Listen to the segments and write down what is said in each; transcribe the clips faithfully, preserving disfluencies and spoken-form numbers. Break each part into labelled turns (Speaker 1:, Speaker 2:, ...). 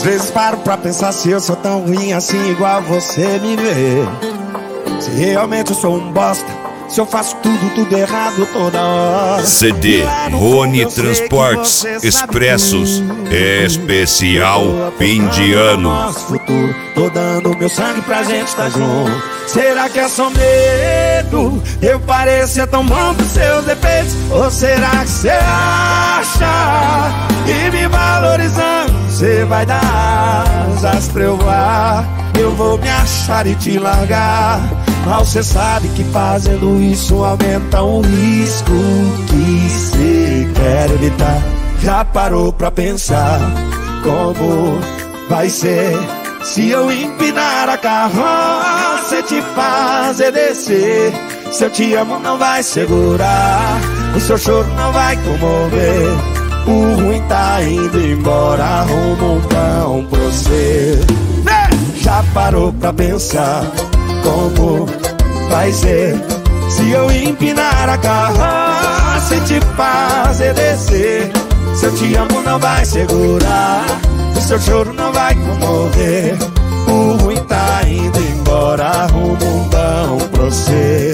Speaker 1: vezes paro pra pensar se eu sou tão ruim assim igual você me vê. Se realmente eu sou um bosta, se eu faço tudo, tudo errado toda hora.
Speaker 2: C D Rony Transportes Expressos Especial Fim de Ano.
Speaker 1: Nosso futuro, tô dando meu sangue pra gente estar junto. Será que é só medo? Eu parecer tão bom com seus defeitos? Ou será que você acha que me valorizando você vai dar asas pra eu voar? Eu vou me achar e te largar, mas cê sabe que fazendo isso aumenta o risco que cê quer evitar. Já parou pra pensar como vai ser se eu empinar a carroça e te fazer descer? Se eu te amo não vai segurar, o seu choro não vai comover. O ruim tá indo embora, arruma um pão pra você. Já parou pra pensar como vai ser se eu empinar a carroça e te fazer descer? Se eu te amo não vai segurar, o seu choro não vai comover. O ruim tá indo embora, arruma um pão pra você.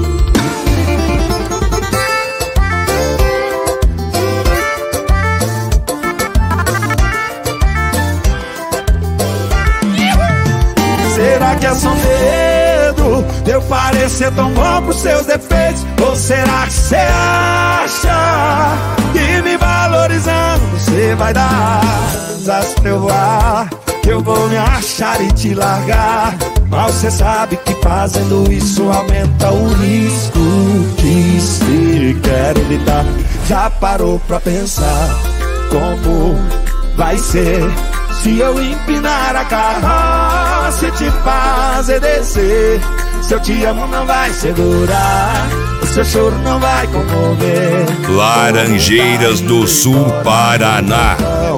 Speaker 1: Será que é só medo de eu parecer tão bom pros seus defeitos? Ou será que você acha que me valorizando você vai dar asas pra eu voar? Que eu vou me achar e te largar, mas você sabe que fazendo isso aumenta o risco que se quer evitar. Já parou pra pensar como vai ser se eu empinar a carroça e te fazer descer? Se eu te amo não vai segurar, o seu choro não vai comover.
Speaker 2: Laranjeiras do Sul, Paraná.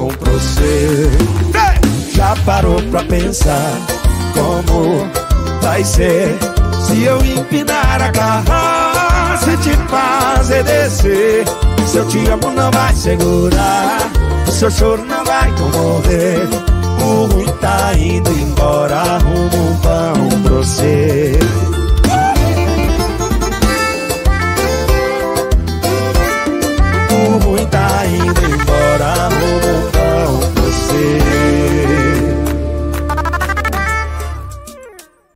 Speaker 1: Já parou pra pensar como vai ser se eu empinar a carroça e te fazer descer? Se eu te amo não vai segurar, o seu choro não vai comover. O ruim tá indo embora, arruma um pão pra você.